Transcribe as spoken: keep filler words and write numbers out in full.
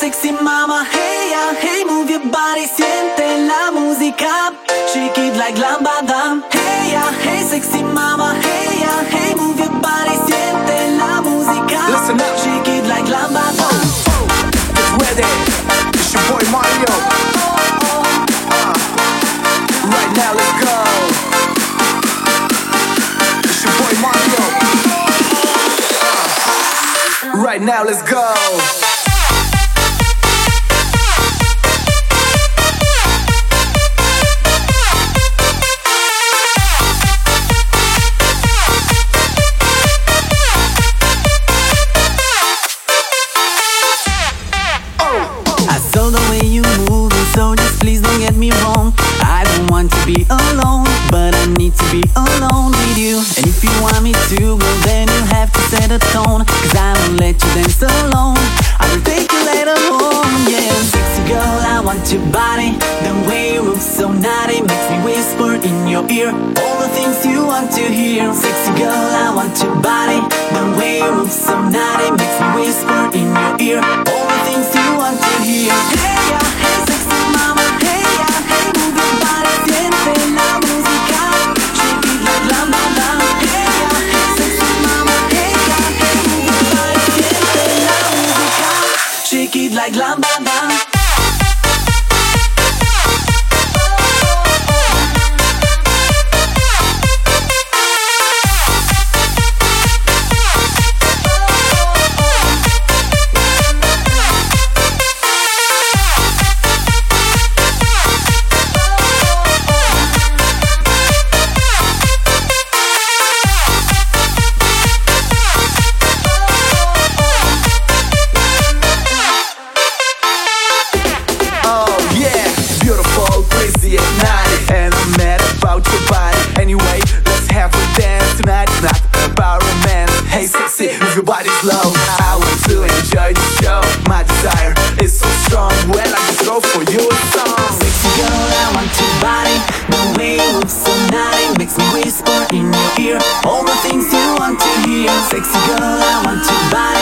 sexy mama, hey ya, hey move your body, siente la música, shake it like lambada. Hey ya, hey sexy mama, hey ya, hey move your body, siente la música, listen up, shake it like lambada. Oh, oh, get ready, it's your boy Mario. uh, Right now let's go. It's your boy Mario. uh, Right now let's go. So just please don't get me wrong, I don't want to be alone, but I need to be alone with you. And if you want me to, well then you have to set a tone, cause I won't let you dance alone, I will take you later home, yeah. Sexy girl, I want your body, the way you move so naughty, makes me whisper in your ear all the things you want to hear. Sexy girl, I want your body, the way you move so naughty, makes me whisper in your ear all the things you want to hear. Hey yeah, hey sexy mama, hey yeah, hey move your body, siente la música, shake it like lambada. Hey yeah, hey sexy mama, hey yeah, hey move your body, siente la música, shake it like lambada. Your body's low, I want to enjoy the show. My desire is so strong, when I just go for you a song. Sexy girl, I want your body, the way you move so naughty, makes me whisper in your ear all the things you want to hear. Sexy girl, I want your body.